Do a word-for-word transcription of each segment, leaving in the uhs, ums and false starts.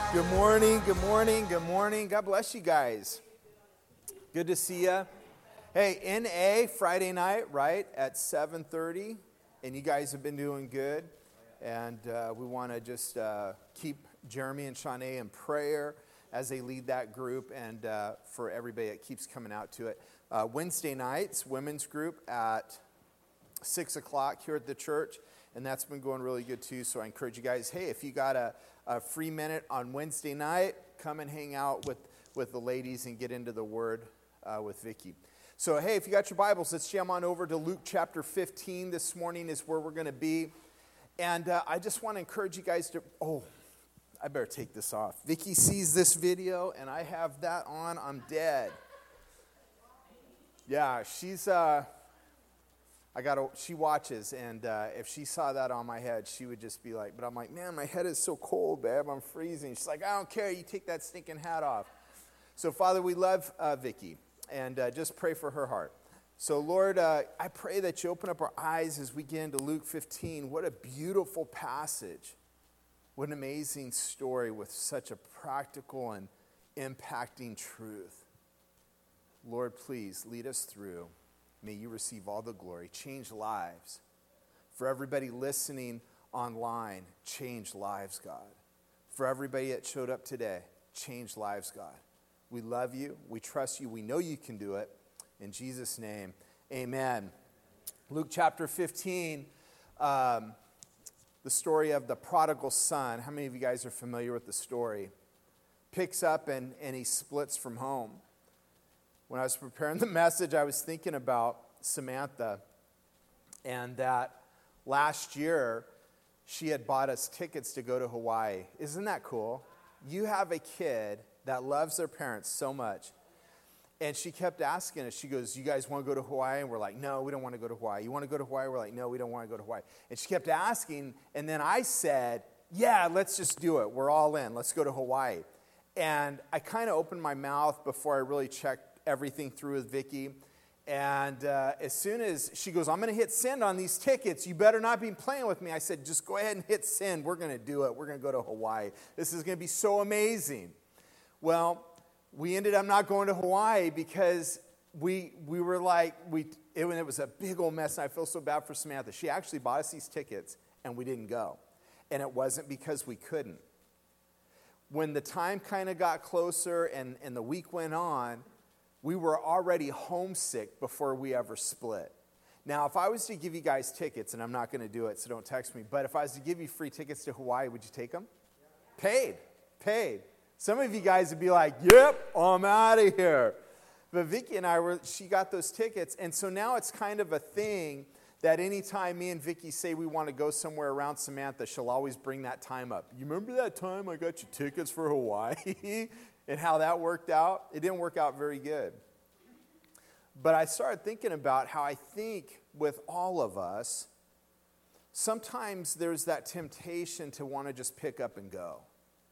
Good morning, good morning, good morning. God bless you guys. Good to see you. Hey, N A Friday night, right, at seven thirty, and you guys have been doing good. And uh, we want to just uh, keep Jeremy and Shanae in prayer as they lead that group, and uh, for everybody that keeps coming out to it. Uh, Wednesday nights, women's group at six o'clock here at the church, and that's been going really good too. So I encourage you guys, hey, if you got a, a free minute on Wednesday night, come and hang out with, with the ladies and get into the Word uh, with Vicky. So hey, if you got your Bibles, let's jam on over to Luke chapter fifteen. This morning is where we're going to be. And uh, I just want to encourage you guys to, oh, I better take this off. Vicky sees this video, and I have that on. I'm dead. Yeah, she's, uh, I got to, she watches, and uh, if she saw that on my head, she would just be like, but I'm like, man, my head is so cold, babe, I'm freezing. She's like, I don't care, you take that stinking hat off. So, Father, we love uh, Vicky, and uh, just pray for her heart. So, Lord, uh, I pray that you open up our eyes as we get into Luke fifteen. What a beautiful passage. What an amazing story with such a practical and impacting truth. Lord, please lead us through. May you receive all the glory. Change lives. For everybody listening online, change lives, God. For everybody that showed up today, change lives, God. We love you. We trust you. We know you can do it. In Jesus' name, amen. Luke chapter fifteen, um, the story of the prodigal son. How many of you guys are familiar with the story? Picks up and, and he splits from home. When I was preparing the message, I was thinking about Samantha, and that last year she had bought us tickets to go to Hawaii. Isn't that cool? You have a kid that loves their parents so much. And she kept asking us, she goes, you guys want to go to Hawaii? And we're like, no, we don't want to go to Hawaii. You want to go to Hawaii? We're like, no, we don't want to go to Hawaii. And she kept asking, and then I said, yeah, let's just do it. We're all in. Let's go to Hawaii. And I kind of opened my mouth before I really checked everything through with Vicky. And uh, as soon as she goes, I'm going to hit send on these tickets. You better not be playing with me. I said, just go ahead and hit send. We're going to do it. We're going to go to Hawaii. This is going to be so amazing. Well, we ended up not going to Hawaii because we we were like, we it, it was a big old mess, and I feel so bad for Samantha. She actually bought us these tickets, and we didn't go. And it wasn't because we couldn't. When the time kind of got closer and, and the week went on, we were already homesick before we ever split. Now, if I was to give you guys tickets, and I'm not going to do it, so don't text me, but if I was to give you free tickets to Hawaii, would you take them? Paid. Paid. Some of you guys would be like, yep, I'm out of here. But Vicky and I, were. she got those tickets, and so now it's kind of a thing that anytime me and Vicky say we want to go somewhere around Samantha, she'll always bring that time up. You remember that time I got you tickets for Hawaii? And how that worked out? It didn't work out very good. But I started thinking about how I think with all of us, sometimes there's that temptation to want to just pick up and go.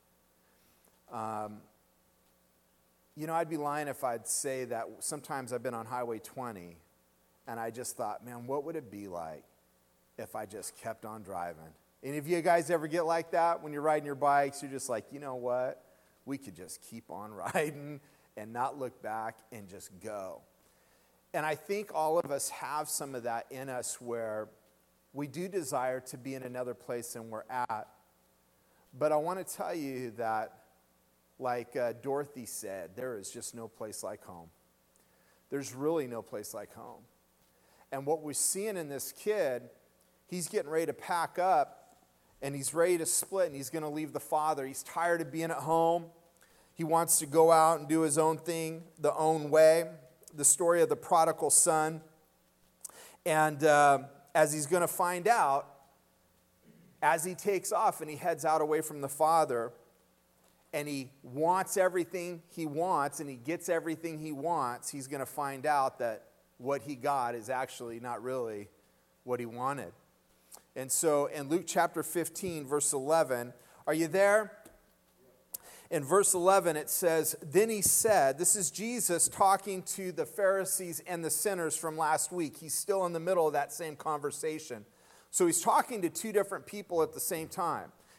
Um, you know, I'd be lying if I'd say that sometimes I've been on Highway twenty and I just thought, man, what would it be like if I just kept on driving? Any of you guys ever get like that when you're riding your bikes? You're just like, you know what? We could just keep on riding and not look back and just go. And I think all of us have some of that in us where we do desire to be in another place than we're at. But I want to tell you that, like uh, Dorothy said, there is just no place like home. There's really no place like home. And what we're seeing in this kid, he's getting ready to pack up, and he's ready to split, and he's going to leave the father. He's tired of being at home. He wants to go out and do his own thing, the own way. The story of the prodigal son. And uh, as he's going to find out, as he takes off and he heads out away from the father, and he wants everything he wants, and he gets everything he wants, he's going to find out that what he got is actually not really what he wanted. And so in Luke chapter fifteen, verse eleven, are you there? In verse eleven, it says, then he said, this is Jesus talking to the Pharisees and the sinners from last week. He's still in the middle of that same conversation. So he's talking to two different people at the same time.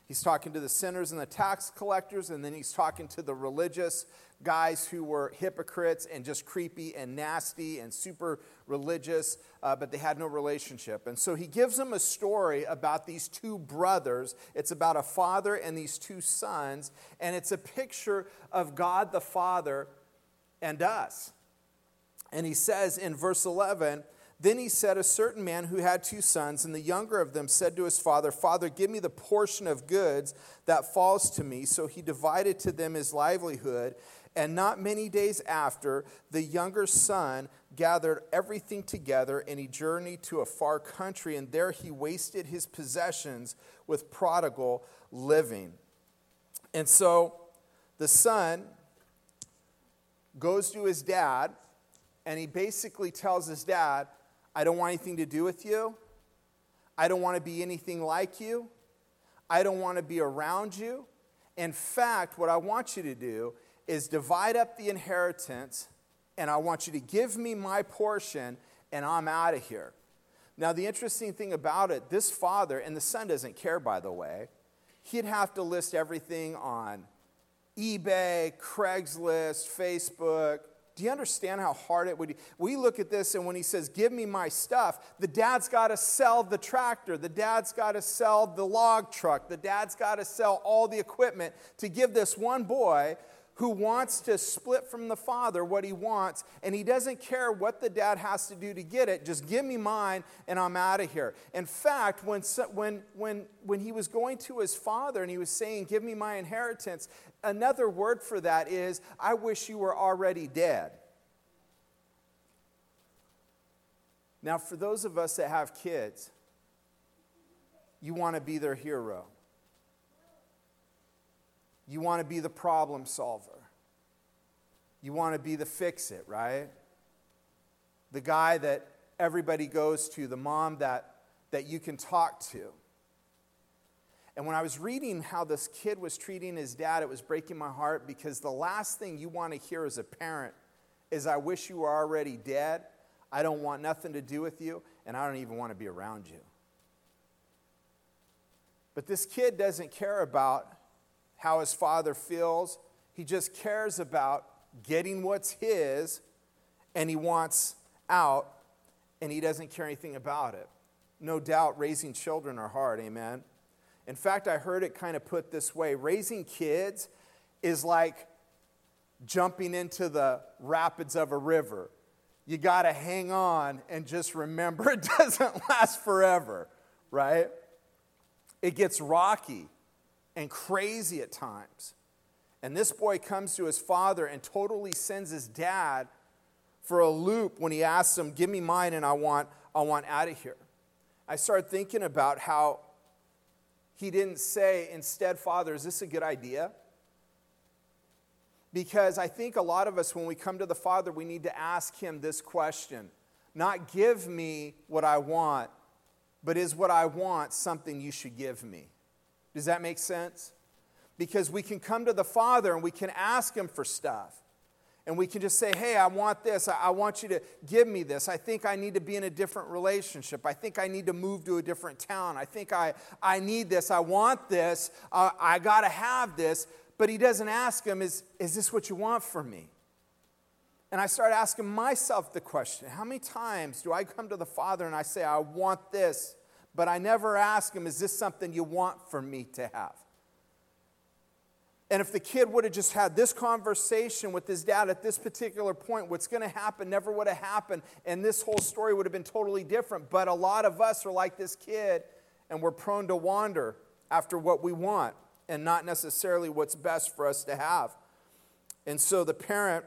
He's talking to the sinners and the tax collectors, and then he's talking to the religious guys who were hypocrites and just creepy and nasty and super religious, uh, but they had no relationship. And so he gives them a story about these two brothers. It's about a father and these two sons, and it's a picture of God the Father and us. And he says in verse eleven, then he said, a certain man who had two sons, and the younger of them said to his father, Father, give me the portion of goods that falls to me. So he divided to them his livelihood. And not many days after, the younger son gathered everything together, and he journeyed to a far country, and there he wasted his possessions with prodigal living. And so the son goes to his dad, and he basically tells his dad, I don't want anything to do with you. I don't want to be anything like you. I don't want to be around you. In fact, what I want you to do is divide up the inheritance, and I want you to give me my portion, and I'm out of here. Now, the interesting thing about it, this father, and the son doesn't care, by the way, he'd have to list everything on eBay, Craigslist, Facebook. Do you understand how hard it would be? We look at this, and when he says, give me my stuff, the dad's got to sell the tractor. The dad's got to sell the log truck. The dad's got to sell all the equipment to give this one boy who wants to split from the father what he wants, and he doesn't care what the dad has to do to get it. Just give me mine, and I'm out of here. In fact, when, when, when, when he was going to his father and he was saying, give me my inheritance, another word for that is, I wish you were already dead. Now, for those of us that have kids, you want to be their hero. You want to be the problem solver. You want to be the fix-it, right? The guy that everybody goes to, the mom that, that you can talk to. And when I was reading how this kid was treating his dad, it was breaking my heart, because the last thing you want to hear as a parent is, I wish you were already dead, I don't want nothing to do with you, and I don't even want to be around you. But this kid doesn't care about how his father feels. He just cares about getting what's his, and he wants out, and he doesn't care anything about it. No doubt raising children are hard, amen? In fact, I heard it kind of put this way. Raising kids is like jumping into the rapids of a river. You got to hang on and just remember it doesn't last forever, right? It gets rocky and crazy at times. And this boy comes to his father and totally sends his dad for a loop when he asks him, give me mine and I want, I want out of here. I started thinking about how he didn't say, instead, Father, is this a good idea? Because I think a lot of us, when we come to the Father, we need to ask him this question. Not give me what I want, but is what I want something you should give me? Does that make sense? Because we can come to the Father and we can ask him for stuff. And we can just say, hey, I want this. I, I want you to give me this. I think I need to be in a different relationship. I think I need to move to a different town. I think I, I need this. I want this. Uh, I got to have this. But he doesn't ask him, is, is this what you want from me? And I start asking myself the question, how many times do I come to the Father and I say, I want this, but I never ask him, is this something you want for me to have? And if the kid would have just had this conversation with his dad at this particular point, what's going to happen never would have happened, and this whole story would have been totally different. But a lot of us are like this kid, and we're prone to wander after what we want and not necessarily what's best for us to have. And so the parent,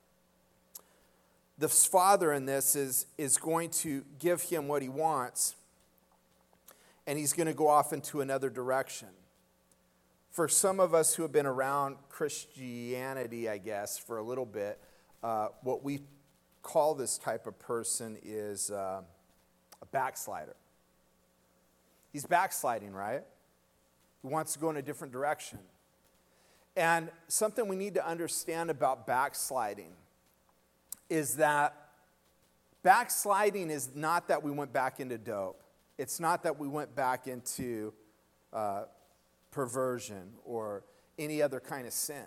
the father in this, is, is going to give him what he wants, and he's going to go off into another direction. For some of us who have been around Christianity, I guess, for a little bit, uh, what we call this type of person is uh, a backslider. He's backsliding, right? He wants to go in a different direction. And something we need to understand about backsliding is that backsliding is not that we went back into dope. It's not that we went back into uh, perversion or any other kind of sin.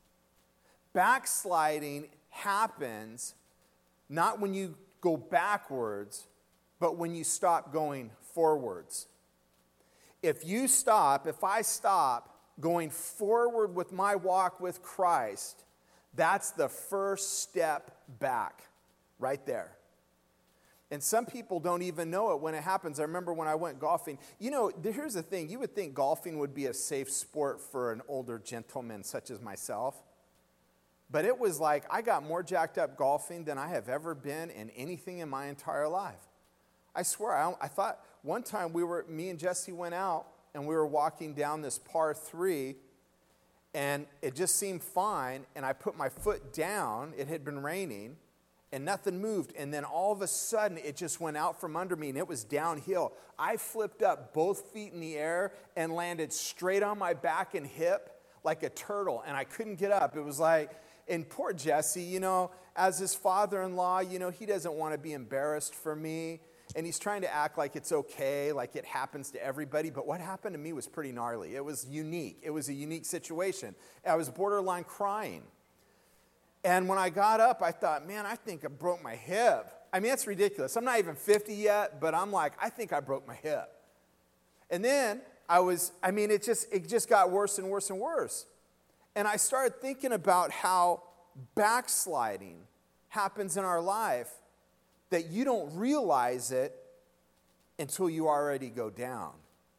Backsliding happens not when you go backwards, but when you stop going forwards. If you stop, if I stop going forward with my walk with Christ, that's the first step back, right there. And some people don't even know it when it happens. I remember when I went golfing. You know, here's the thing. You would think golfing would be a safe sport for an older gentleman such as myself. But it was like I got more jacked up golfing than I have ever been in anything in my entire life. I swear, I, I thought one time we were, me and Jesse went out and we were walking down this par three and it just seemed fine. And I put my foot down. It had been raining. And nothing moved. And then all of a sudden, it just went out from under me, and it was downhill. I flipped up both feet in the air and landed straight on my back and hip like a turtle, and I couldn't get up. It was like, and poor Jesse, you know, as his father-in-law, you know, he doesn't want to be embarrassed for me, and he's trying to act like it's okay, like it happens to everybody. But what happened to me was pretty gnarly. It was unique. It was a unique situation. I was borderline crying. And when I got up, I thought, man, I think I broke my hip. I mean, it's ridiculous. I'm not even fifty yet, but I'm like, I think I broke my hip. And then I was, I mean, it just it just got worse and worse and worse. And I started thinking about how backsliding happens in our life, that you don't realize it until you already go down.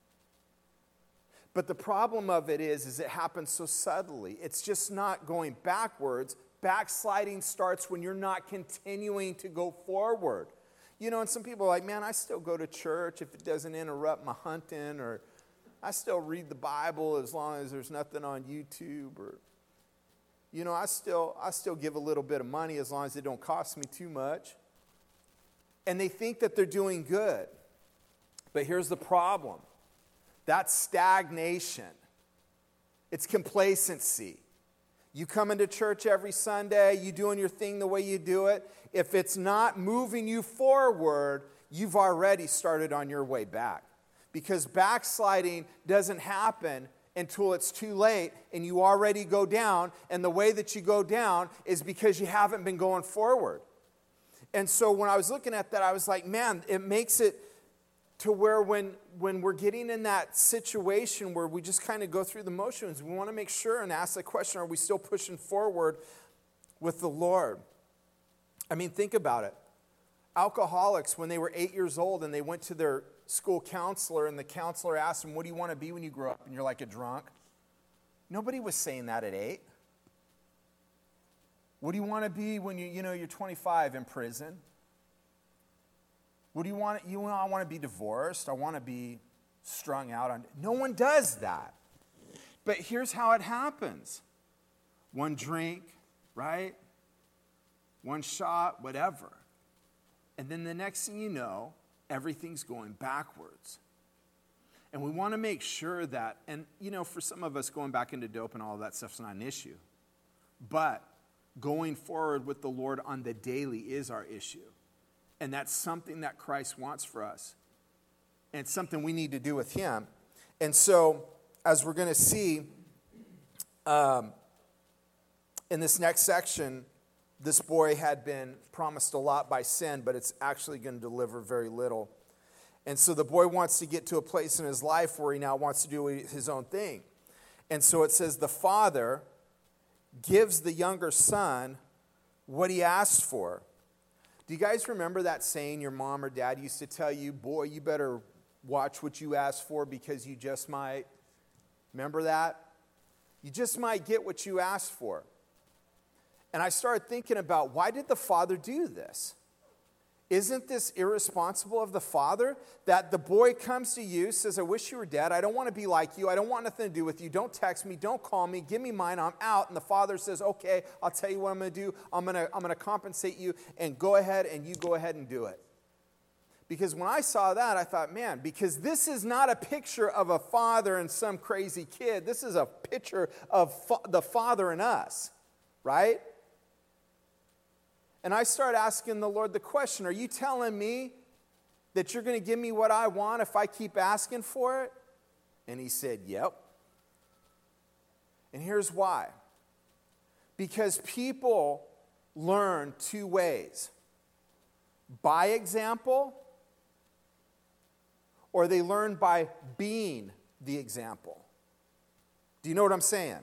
But the problem of it is, is it happens so subtly. It's just not going backwards. Backsliding starts when you're not continuing to go forward. You know, and some people are like, man, I still go to church if it doesn't interrupt my hunting, or I still read the Bible as long as there's nothing on YouTube, or, you know, I still I still give a little bit of money as long as it don't cost me too much. And they think that they're doing good. But here's the problem. That's stagnation. It's complacency. You come into church every Sunday, you doing your thing the way you do it. If it's not moving you forward, you've already started on your way back. Because backsliding doesn't happen until it's too late and you already go down. And the way that you go down is because you haven't been going forward. And so when I was looking at that, I was like, man, it makes it to where when, when we're getting in that situation where we just kind of go through the motions, we want to make sure and ask the question, are we still pushing forward with the Lord? I mean, think about it. Alcoholics, when they were eight years old and they went to their school counselor and the counselor asked them, what do you want to be when you grow up? And you're like a drunk. Nobody was saying that at eight. What do you want to be when you, you know, you're twenty-five in prison? What do you want? You know, I want to be divorced. I want to be strung out on. No one does that. But here's how it happens. One drink, right? One shot, whatever. And then the next thing you know, everything's going backwards. And we want to make sure that, and you know, for some of us, going back into dope and all of that stuff's not an issue. But going forward with the Lord on the daily is our issue. And that's something that Christ wants for us. And it's something we need to do with him. And so, as we're going to see um, in this next section, this boy had been promised a lot by sin, but it's actually going to deliver very little. And so the boy wants to get to a place in his life where he now wants to do his own thing. And so it says the father gives the younger son what he asked for. Do you guys remember that saying your mom or dad used to tell you, boy, you better watch what you ask for because you just might? Remember that? You just might get what you asked for. And I started thinking about, why did the father do this? Isn't this irresponsible of the father that the boy comes to you, says, I wish you were dead. I don't want to be like you. I don't want nothing to do with you. Don't text me. Don't call me. Give me mine. I'm out. And the father says, okay, I'll tell you what I'm going to do. I'm going to, I'm going to compensate you, and go ahead and you go ahead and do it. Because when I saw that, I thought, man, because this is not a picture of a father and some crazy kid. This is a picture of fa- the father and us, right? And I started asking the Lord the question, are you telling me that you're going to give me what I want if I keep asking for it? And he said, yep. And here's why. Because people learn two ways. By example, or they learn by being the example. Do you know what I'm saying?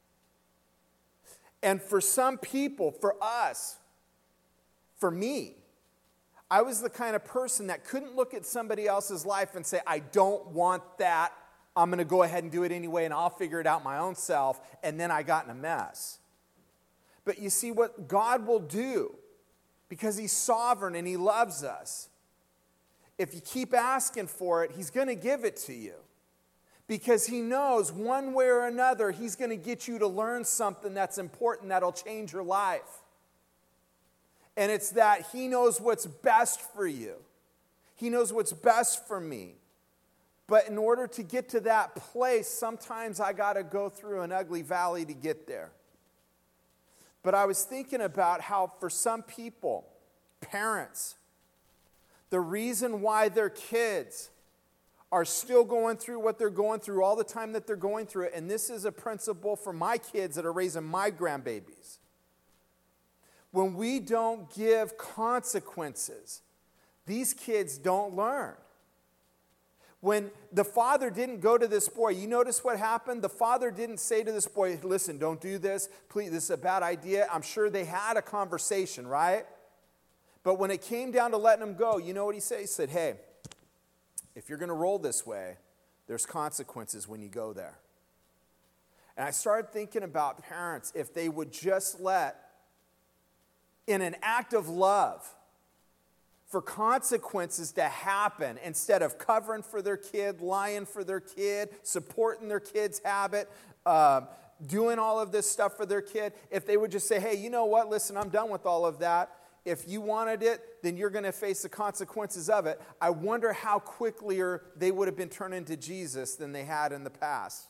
And for some people, for us, for me, I was the kind of person that couldn't look at somebody else's life and say, I don't want that. I'm going to go ahead and do it anyway, and I'll figure it out my own self. And then I got in a mess. But you see what God will do, because He's sovereign and He loves us. If you keep asking for it, He's going to give it to you. Because He knows one way or another, He's going to get you to learn something that's important that'll change your life. And it's that He knows what's best for you. He knows what's best for me. But in order to get to that place, sometimes I got to go through an ugly valley to get there. But I was thinking about how for some people, parents, the reason why their kids are still going through what they're going through all the time that they're going through it, and this is a principle for my kids that are raising my grandbabies. When we don't give consequences, these kids don't learn. When the father didn't go to this boy, you notice what happened? The father didn't say to this boy, listen, don't do this. Please, this is a bad idea. I'm sure they had a conversation, right? But when it came down to letting him go, you know what he said? He said, hey, if you're going to roll this way, there's consequences when you go there. And I started thinking about parents, if they would just let, in an act of love, for consequences to happen instead of covering for their kid, lying for their kid, supporting their kid's habit, uh, doing all of this stuff for their kid, if they would just say, hey, you know what, listen, I'm done with all of that. If you wanted it, then you're going to face the consequences of it. I wonder how quicklier they would have been turned into Jesus than they had in the past.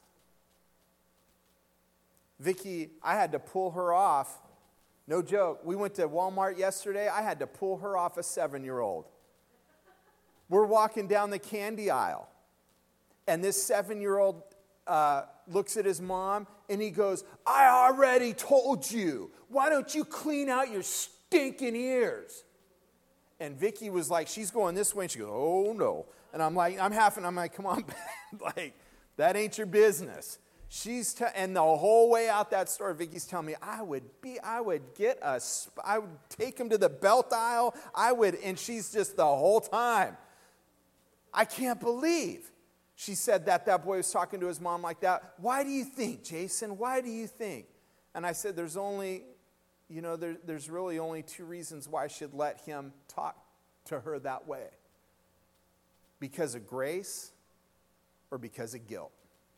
Vicky, I had to pull her off. No joke. We went to Walmart yesterday. I had to pull her off a seven-year-old. We're walking down the candy aisle, and this seven-year-old uh, looks at his mom, and he goes, I already told you. Why don't you clean out your stinking ears? And Vicky was like, she's going this way, and she goes, oh, no. And I'm like, I'm half, and I'm like, come on, like, that ain't your business. She's te- and the whole way out that store, Vicky's telling me, I would be, I would get a, sp- I would take him to the belt aisle. I would, and she's just the whole time. I can't believe she said that that boy was talking to his mom like that. Why do you think, Jason? Why do you think? And I said, there's only, you know, there, there's really only two reasons why I should let him talk to her that way. Because of grace or because of guilt.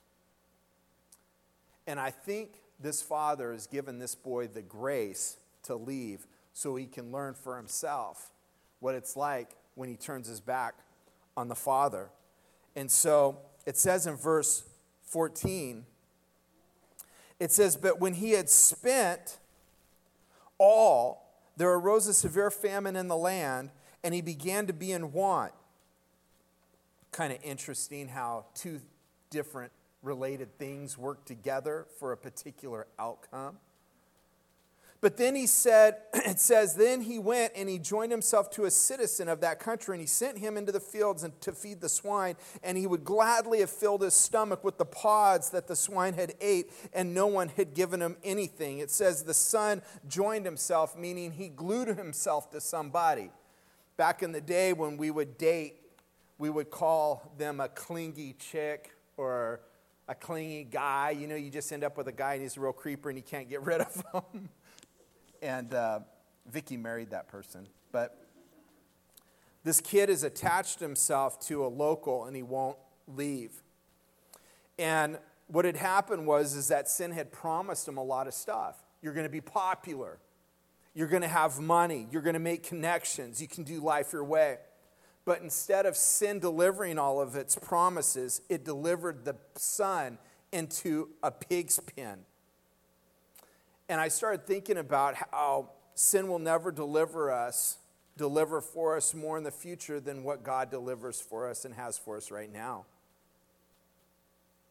And I think this father has given this boy the grace to leave so he can learn for himself what it's like when he turns his back on the father. And so it says in verse fourteen, it says, but when he had spent all, there arose a severe famine in the land, and he began to be in want. Kind of interesting how two different related things work together for a particular outcome. But then he said, it says, then he went and he joined himself to a citizen of that country, and he sent him into the fields and to feed the swine, and he would gladly have filled his stomach with the pods that the swine had ate, and no one had given him anything. It says the son joined himself, meaning he glued himself to somebody. Back in the day when we would date, we would call them a clingy chick or a clingy guy. You know, you just end up with a guy and he's a real creeper and you can't get rid of him. And uh, Vicky married that person. But this kid has attached himself to a local and he won't leave. And what had happened was is that sin had promised him a lot of stuff. You're going to be popular. You're going to have money. You're going to make connections. You can do life your way. But instead of sin delivering all of its promises, it delivered the son into a pig's pen. And I started thinking about how sin will never deliver us, deliver for us more in the future than what God delivers for us and has for us right now.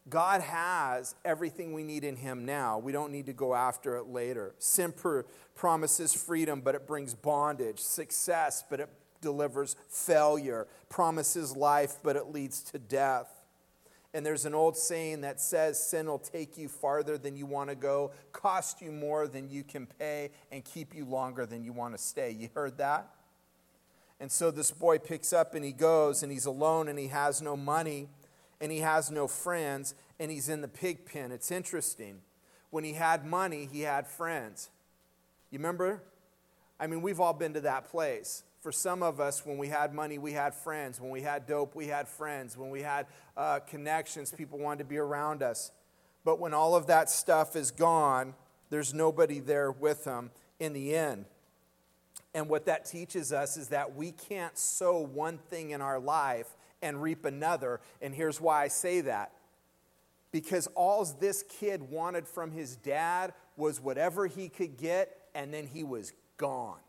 God has everything we need in him now. We don't need to go after it later. Sin pr- promises freedom, but it brings bondage. Success, but it delivers failure. Promises life, but it leads to death. And there's an old saying that says sin will take you farther than you want to go, cost you more than you can pay, and keep you longer than you want to stay. You heard that? And so this boy picks up and he goes, and he's alone, and he has no money, and he has no friends, and he's in the pig pen. It's interesting. When he had money, he had friends. You remember? I mean, we've all been to that place. For some of us, when we had money, we had friends. When we had dope, we had friends. When we had uh, connections, people wanted to be around us. But when all of that stuff is gone, there's nobody there with them in the end. And what that teaches us is that we can't sow one thing in our life and reap another. And here's why I say that. Because all this kid wanted from his dad was whatever he could get, and then he was gone.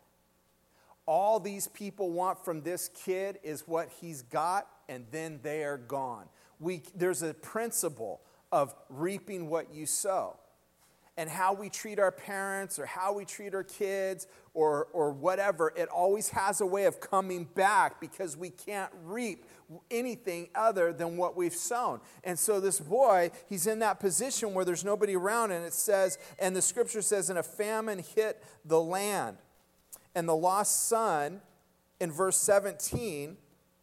All these people want from this kid is what he's got, and then they are gone. We, there's a principle of reaping what you sow. And how we treat our parents or how we treat our kids or, or whatever, it always has a way of coming back because we can't reap anything other than what we've sown. And so this boy, he's in that position where there's nobody around, and it says, and the scripture says, and a famine hit the land. And the lost son, in verse seventeen,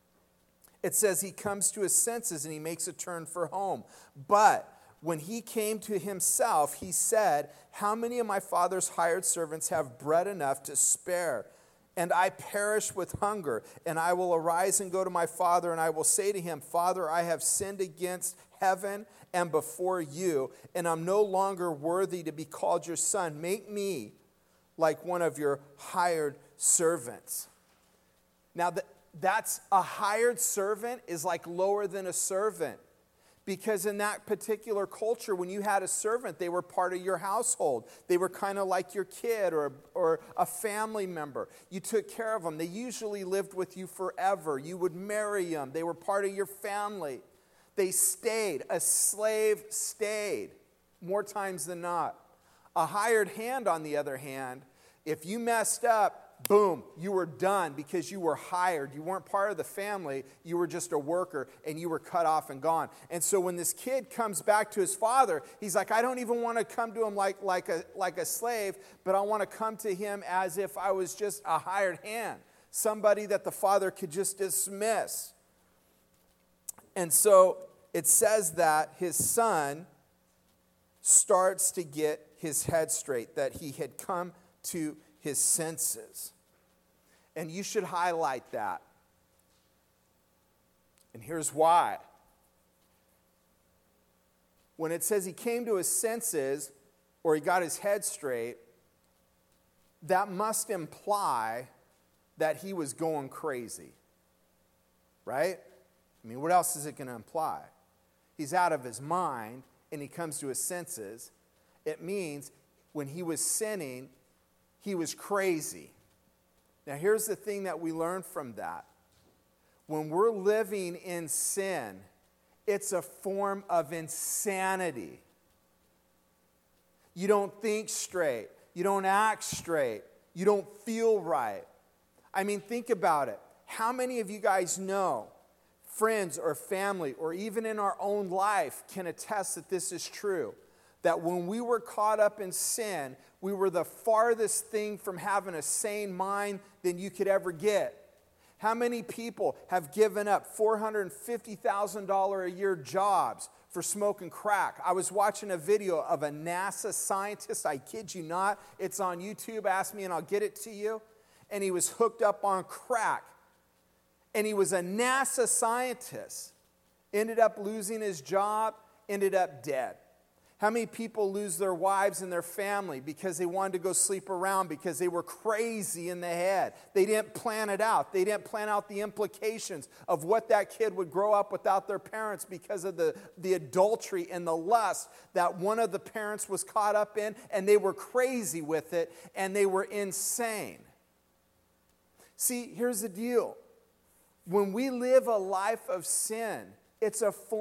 it says he comes to his senses and he makes a turn for home. But when he came to himself, he said, how many of my father's hired servants have bread enough to spare? And I perish with hunger. And I will arise and go to my father, and I will say to him, Father, I have sinned against heaven and before you, and I'm no longer worthy to be called your son. Make me like one of your hired servants. Now, that's a hired servant is like lower than a servant. Because in that particular culture, when you had a servant, they were part of your household. They were kind of like your kid or, or a family member. You took care of them. They usually lived with you forever. You would marry them. They were part of your family. They stayed. A slave stayed more times than not. A hired hand, on the other hand, if you messed up, boom, you were done because you were hired. You weren't part of the family. You were just a worker, and you were cut off and gone. And so when this kid comes back to his father, he's like, I don't even want to come to him like, like, a, like a slave, but I want to come to him as if I was just a hired hand, somebody that the father could just dismiss. And so it says that his son starts to get his head straight, that he had come to his senses. And you should highlight that. And here's why. When it says he came to his senses, or he got his head straight, that must imply that he was going crazy. Right? I mean, what else is it going to imply? He's out of his mind, and he comes to his senses. It means when he was sinning, he was crazy. Now, here's the thing that we learn from that. When we're living in sin, it's a form of insanity. You don't think straight. You don't act straight. You don't feel right. I mean, think about it. How many of you guys know, friends or family, or even in our own life, can attest that this is true? That when we were caught up in sin, we were the farthest thing from having a sane mind than you could ever get. How many people have given up four hundred fifty thousand dollars a year jobs for smoking crack? I was watching a video of a NASA scientist, I kid you not, it's on YouTube, ask me and I'll get it to you. And he was hooked up on crack. And he was a NASA scientist. Ended up losing his job, ended up dead. How many people lose their wives and their family because they wanted to go sleep around because they were crazy in the head? They didn't plan it out. They didn't plan out the implications of what that kid would grow up without their parents because of the, the adultery and the lust that one of the parents was caught up in, and they were crazy with it, and they were insane. See, here's the deal. When we live a life of sin, it's a form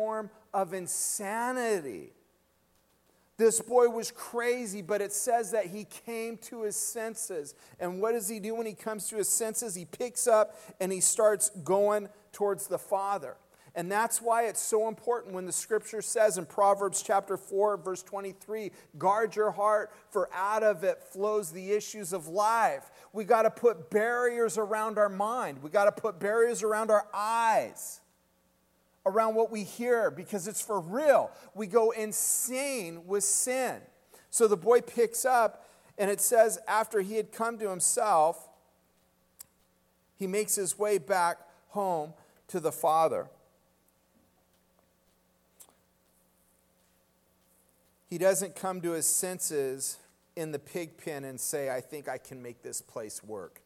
of insanity. This boy was crazy, but it says that he came to his senses. And what does he do when he comes to his senses? He picks up and he starts going towards the Father. And that's why it's so important when the scripture says in Proverbs chapter four, verse twenty-three, guard your heart, for out of it flows the issues of life. We got to put barriers around our mind. We got to put barriers around our eyes, around what we hear, because it's for real. We go insane with sin. So the boy picks up, and it says after he had come to himself, he makes his way back home to the Father. He doesn't come to his senses in the pig pen and say, I think I can make this place work.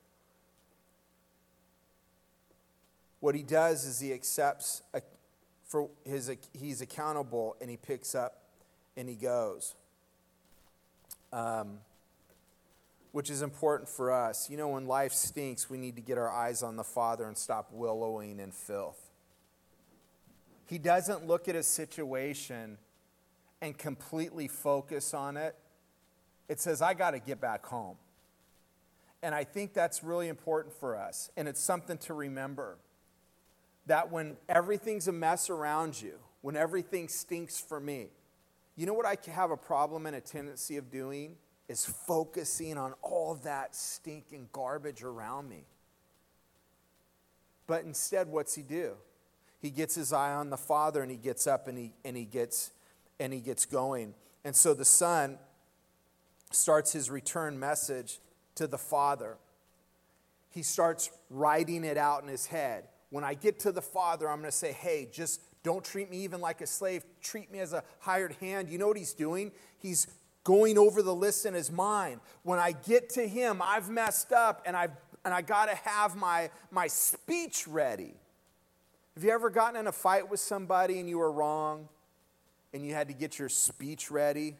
What he does is he accepts a, for his, he's accountable, and he picks up and he goes. Um, which is important for us. You know, when life stinks, we need to get our eyes on the Father and stop wallowing in filth. He doesn't look at a situation and completely focus on it. It says, I got to get back home. And I think that's really important for us. And it's something to remember. That when everything's a mess around you, when everything stinks for me, you know what I have a problem and a tendency of doing? Is focusing on all that stinking garbage around me. But instead, what's he do? He gets his eye on the Father, and he gets up and he and he gets and he gets going. And so the Son starts his return message to the Father. He starts writing it out in his head. When I get to the Father, I'm going to say, hey, just don't treat me even like a slave. Treat me as a hired hand. You know what he's doing? He's going over the list in his mind. When I get to him, I've messed up, and I've and I got to have my, my speech ready. Have you ever gotten in a fight with somebody and you were wrong, and you had to get your speech ready?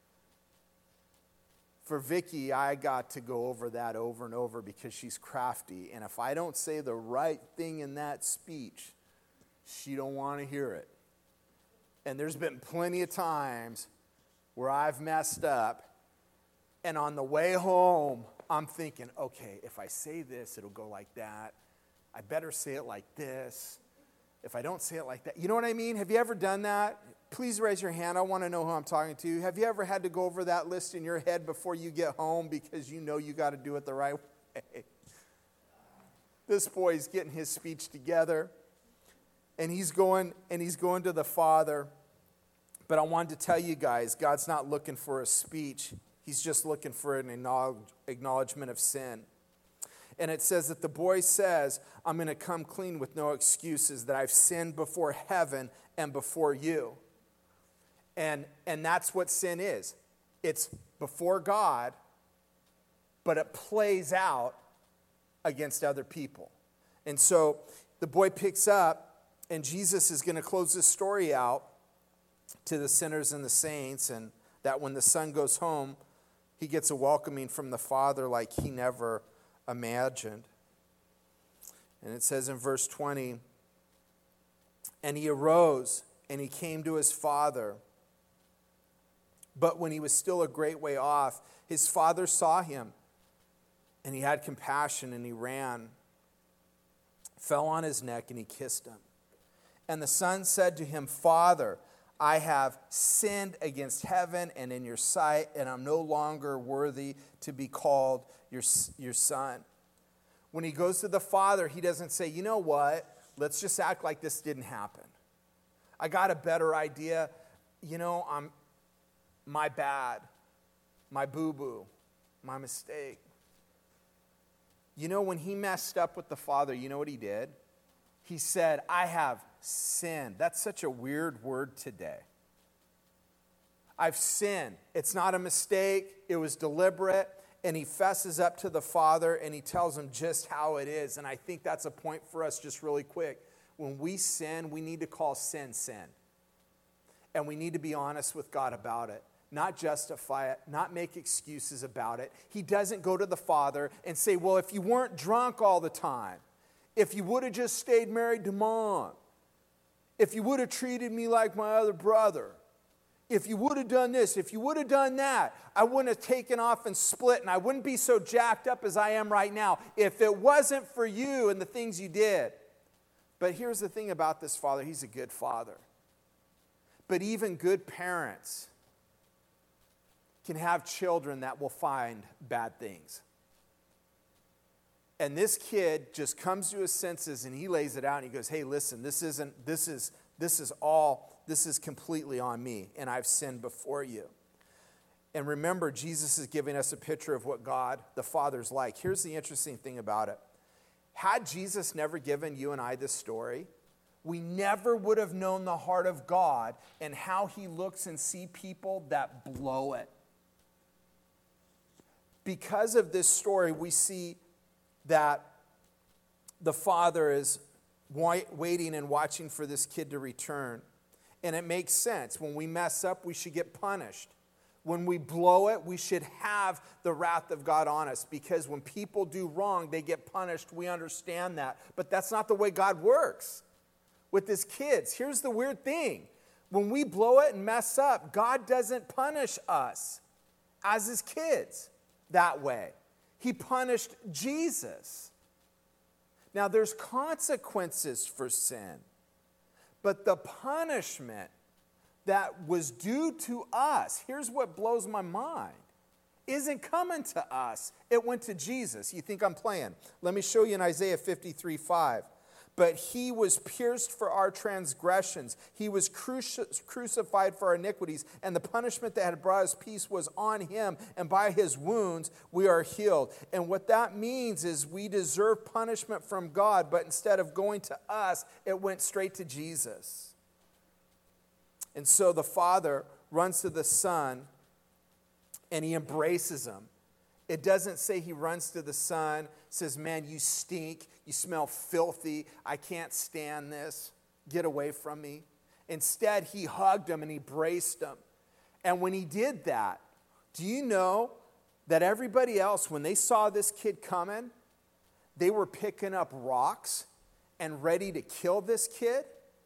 For Vicky, I got to go over that over and over because she's crafty. And if I don't say the right thing in that speech, she don't want to hear it. And there's been plenty of times where I've messed up, and on the way home, I'm thinking, okay, if I say this, it'll go like that. I better say it like this. If I don't say it like that, you know what I mean? Have you ever done that? Please raise your hand. I want to know who I'm talking to. Have you ever had to go over that list in your head before you get home because you know you got to do it the right way? This boy's getting his speech together, and he's going and he's going to the Father. But I wanted to tell you guys, God's not looking for a speech. He's just looking for an acknowledgement of sin. And it says that the boy says, I'm going to come clean with no excuses, that I've sinned before heaven and before you. And, and that's what sin is. It's before God, but it plays out against other people. And so the boy picks up, and Jesus is going to close this story out to the sinners and the saints, and that when the son goes home, he gets a welcoming from the Father like he never imagined. And it says in verse twenty, and he arose and he came to his father. But when he was still a great way off, his father saw him, and he had compassion, and he ran, fell on his neck, and he kissed him. And the son said to him, Father, I have sinned against heaven and in your sight, and I'm no longer worthy to be called your, your son. When he goes to the Father, he doesn't say, you know what, let's just act like this didn't happen. I got a better idea. You know, I'm my bad, my boo-boo, my mistake. You know, when he messed up with the Father, you know what he did? He said, I have sinned. That's such a weird word today. I've sinned. It's not a mistake. It was deliberate. And he fesses up to the Father, and he tells him just how it is. And I think that's a point for us just really quick. When we sin, we need to call sin, sin. And we need to be honest with God about it. Not justify it, not make excuses about it. He doesn't go to the Father and say, well, if you weren't drunk all the time, if you would have just stayed married to Mom, if you would have treated me like my other brother, if you would have done this, if you would have done that, I wouldn't have taken off and split, and I wouldn't be so jacked up as I am right now if it wasn't for you and the things you did. But here's the thing about this father. He's a good father. But even good parents can have children that will find bad things. And this kid just comes to his senses and he lays it out and he goes, hey, listen, this isn't, this is, this is all, this is completely on me, and I've sinned before you. And remember, Jesus is giving us a picture of what God, the Father's like. Here's the interesting thing about it. Had Jesus never given you and I this story, we never would have known the heart of God and how he looks and see people that blow it. Because of this story, we see that the father is waiting and watching for this kid to return. And it makes sense. When we mess up, we should get punished. When we blow it, we should have the wrath of God on us, because when people do wrong, they get punished. We understand that. But that's not the way God works with his kids. Here's the weird thing. When we blow it and mess up, God doesn't punish us as his kids that way. He punished Jesus. Now, there's consequences for sin, but the punishment that was due to us, here's what blows my mind, isn't coming to us. It went to Jesus. You think I'm playing? Let me show you in Isaiah fifty-three five. But he was pierced for our transgressions. He was cruci- crucified for our iniquities. And the punishment that had brought us peace was on him. And by his wounds we are healed. And what that means is we deserve punishment from God. But instead of going to us, it went straight to Jesus. And so the Father runs to the Son and he embraces him. It doesn't say he runs to the Son, says, man, you stink, you smell filthy, I can't stand this, get away from me. Instead, he hugged him and he braced him. And when he did that, do you know that everybody else, when they saw this kid coming, they were picking up rocks and ready to kill this kid?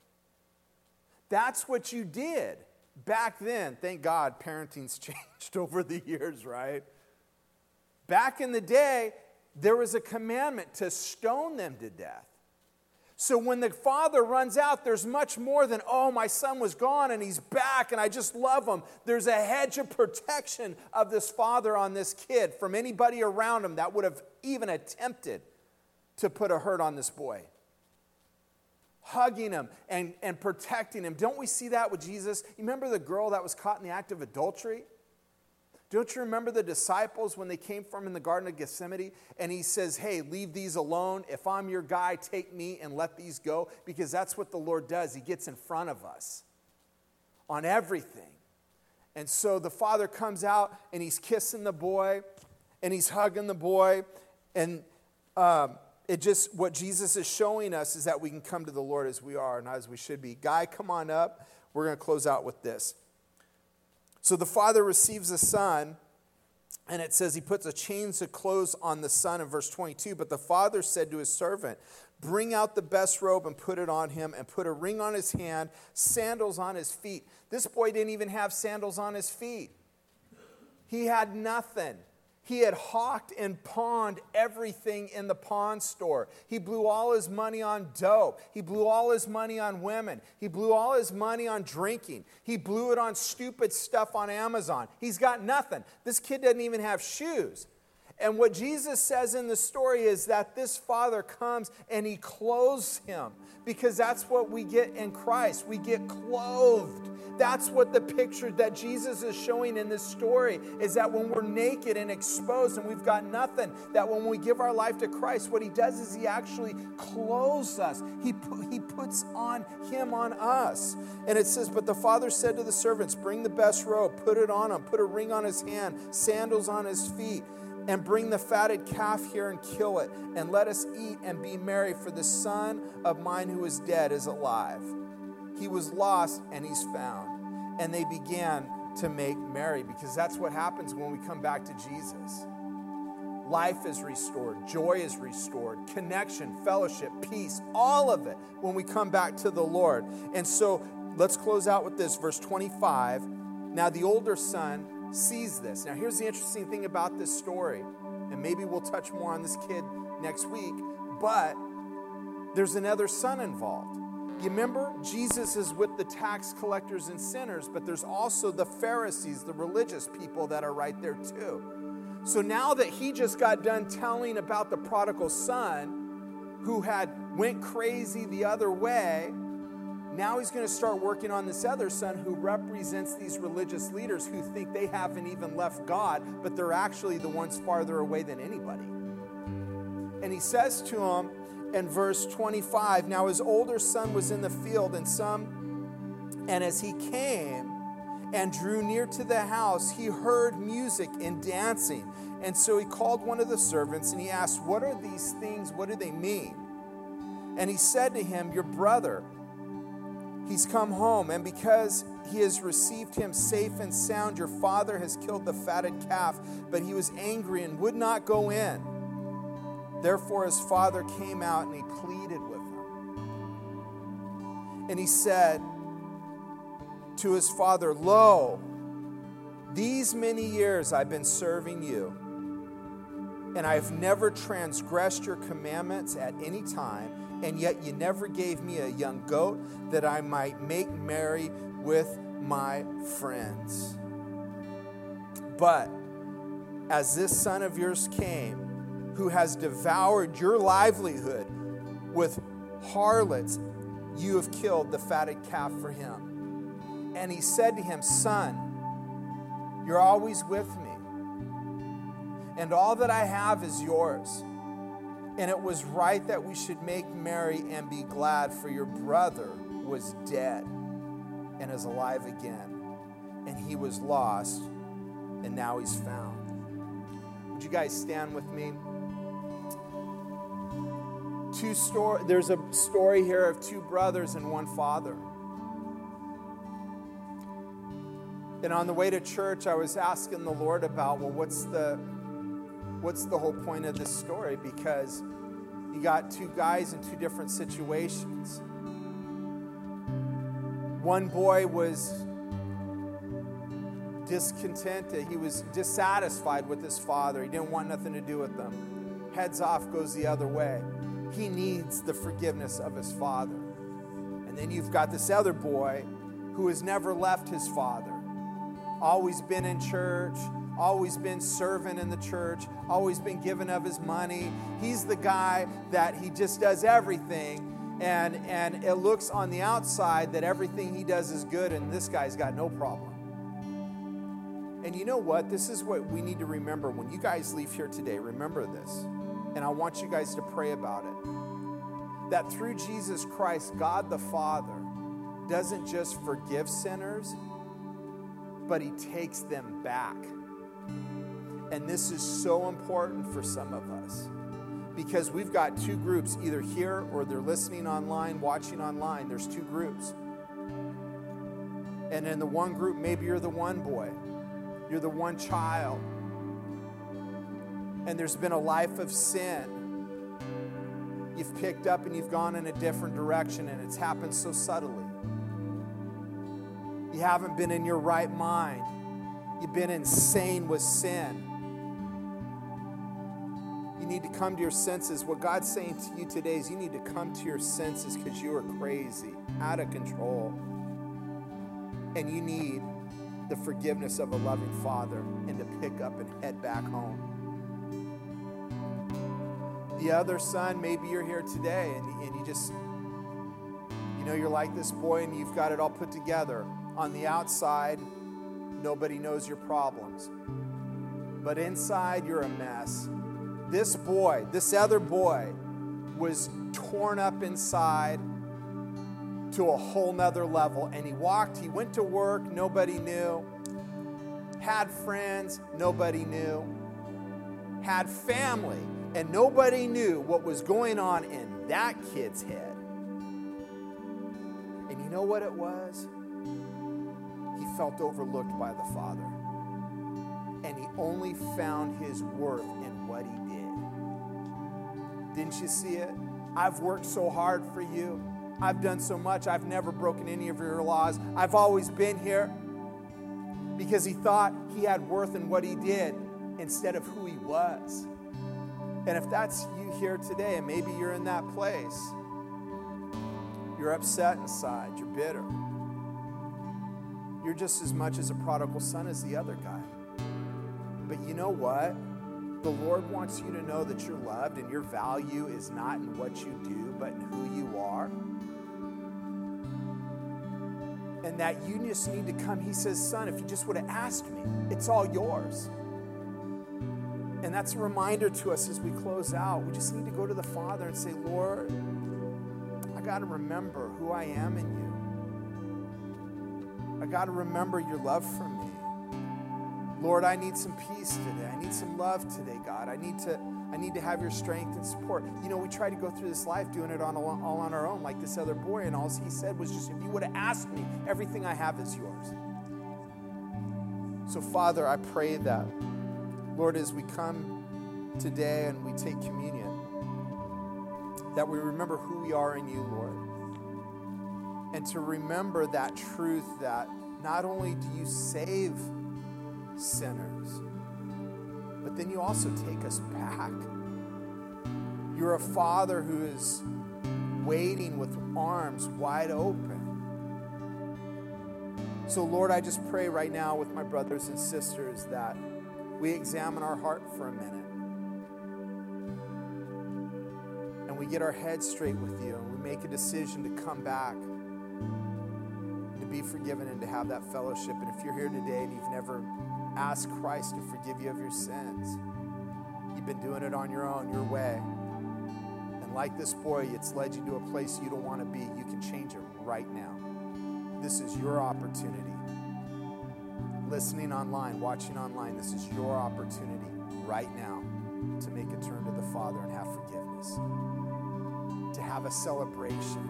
That's what you did back then. Thank God parenting's changed over the years, right? Back in the day, there was a commandment to stone them to death. So when the father runs out, there's much more than, oh, my son was gone and he's back and I just love him. There's a hedge of protection of this father on this kid from anybody around him that would have even attempted to put a hurt on this boy. Hugging him and, and protecting him. Don't we see that with Jesus? You remember the girl that was caught in the act of adultery? Don't you remember the disciples when they came from in the Garden of Gethsemane? And he says, hey, leave these alone. If I'm your guy, take me and let these go. Because that's what the Lord does. He gets in front of us on everything. And so the father comes out and he's kissing the boy and he's hugging the boy. And um, it just, what Jesus is showing us is that we can come to the Lord as we are, not as we should be. Guy, come on up. We're going to close out with this. So the father receives the son, and it says he puts a chains of clothes on the son in verse twenty-two. But the father said to his servant, bring out the best robe and put it on him, and put a ring on his hand, sandals on his feet. This boy didn't even have sandals on his feet. He had nothing. He had hawked and pawned everything in the pawn store. He blew all his money on dope. He blew all his money on women. He blew all his money on drinking. He blew it on stupid stuff on Amazon. He's got nothing. This kid doesn't even have shoes. And what Jesus says in the story is that this father comes and he clothes him, because that's what we get in Christ. We get clothed. That's what the picture that Jesus is showing in this story is, that when we're naked and exposed and we've got nothing, that when we give our life to Christ, what he does is he actually clothes us. He, he puts on him on us. And it says, but the father said to the servants, bring the best robe, put it on him, put a ring on his hand, sandals on his feet. And bring the fatted calf here and kill it, and let us eat and be merry, for the son of mine who is dead is alive. He was lost and he's found. And they began to make merry, because that's what happens when we come back to Jesus. Life is restored. Joy is restored. Connection, fellowship, peace, all of it when we come back to the Lord. And so let's close out with this, verse twenty-five. Now the older son sees this. Now here's the interesting thing about this story, and maybe we'll touch more on this kid next week, but there's another son involved. You remember, Jesus is with the tax collectors and sinners, but there's also the Pharisees, the religious people that are right there too. So now that he just got done telling about the prodigal son who had went crazy the other way, now he's going to start working on this other son who represents these religious leaders who think they haven't even left God, but they're actually the ones farther away than anybody. And he says to him in verse twenty-five, now his older son was in the field, and some, and as he came and drew near to the house, he heard music and dancing. And so he called one of the servants and he asked, what are these things? What do they mean? And he said to him, your brother, he's come home, and because he has received him safe and sound, your father has killed the fatted calf. But he was angry and would not go in. Therefore his father came out and he pleaded with him. And he said to his father, lo, these many years I've been serving you, and I have never transgressed your commandments at any time, and yet you never gave me a young goat that I might make merry with my friends. But as this son of yours came, who has devoured your livelihood with harlots, you have killed the fatted calf for him. And he said to him, son, you're always with me, and all that I have is yours. And it was right that we should make merry and be glad, for your brother was dead and is alive again, and he was lost, and now he's found. Would you guys stand with me? Two story. There's a story here of two brothers and one father. And on the way to church, I was asking the Lord about, well, what's the what's the whole point of this story? Because you got two guys in two different situations. One boy was discontented. He was dissatisfied with his father. He didn't want nothing to do with them. Heads off, goes the other way. He needs the forgiveness of his father. And then you've got this other boy who has never left his father. Always been in church, always been serving in the church, always been giving of his money. He's the guy that he just does everything, and, and it looks on the outside that everything he does is good, and this guy's got no problem. And you know what? This is what we need to remember. When you guys leave here today, remember this. And I want you guys to pray about it. That through Jesus Christ, God the Father doesn't just forgive sinners, but he takes them back. And this is so important for some of us, because we've got two groups, either here or they're listening online, watching online. There's two groups. And in the one group, maybe you're the one boy, you're the one child, and there's been a life of sin. You've picked up and you've gone in a different direction, and it's happened so subtly. You haven't been in your right mind. You've been insane with sin. You need to come to your senses. What God's saying to you today is you need to come to your senses, because you are crazy, out of control. And you need the forgiveness of a loving Father, and to pick up and head back home. The other son, maybe you're here today and, and you just, you know, you're like this boy and you've got it all put together. On the outside, nobody knows your problems. But inside, you're a mess. This boy, this other boy, was torn up inside to a whole nother level. And he walked, he went to work, nobody knew. Had friends, nobody knew. Had family, and nobody knew what was going on in that kid's head. And you know what it was? He felt overlooked by the Father. and he only found his worth in what he did. Didn't you see it? I've worked so hard for you. I've done so much. I've never broken any of your laws. I've always been here. Because he thought he had worth in what he did instead of who he was. And if that's you here today, and maybe you're in that place, you're upset inside, you're bitter. You're just as much as a prodigal son as the other guy. But you know what? The Lord wants you to know that you're loved and your value is not in what you do, but in who you are. And that you just need to come. He says, son, if you just would have asked me, it's all yours. And that's a reminder to us as we close out. We just need to go to the Father and say, Lord, I got to remember who I am in you. I got to remember your love for me. Lord, I need some peace today. I need some love today, God. I need to I need to have your strength and support. You know, we try to go through this life doing it on all on our own, like this other boy, and all he said was just, if you would have asked me, everything I have is yours. So, Father, I pray that, Lord, as we come today and we take communion, that we remember who we are in you, Lord. And to remember that truth that not only do you save sinners, but then you also take us back. You're a Father who is waiting with arms wide open. So, Lord, I just pray right now with my brothers and sisters that we examine our heart for a minute. And we get our heads straight with you. And we make a decision to come back, to be forgiven and to have that fellowship. And if you're here today and you've never asked Christ to forgive you of your sins, you've been doing it on your own, your way. And like this boy, it's led you to a place you don't want to be. You can change it right now. This is your opportunity. Listening online, watching online, this is your opportunity right now to make a turn to the Father and have forgiveness, to have a celebration.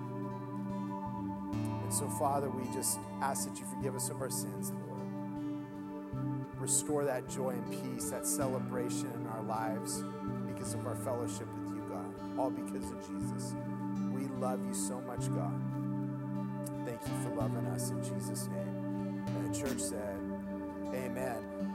And so, Father, we just ask that you forgive us of our sins, Lord. Restore that joy and peace, that celebration in our lives because of our fellowship with you, God. All because of Jesus. We love you so much, God. Thank you for loving us in Jesus' name. And the church said, amen.